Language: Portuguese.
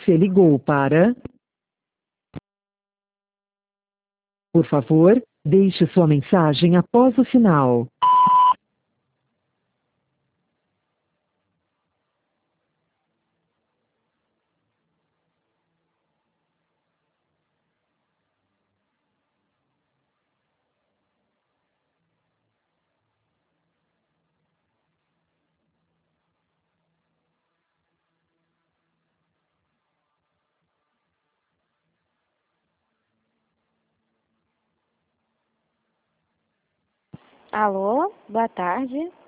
Você ligou para... Por favor, deixe sua mensagem após o sinal. Alô, boa tarde.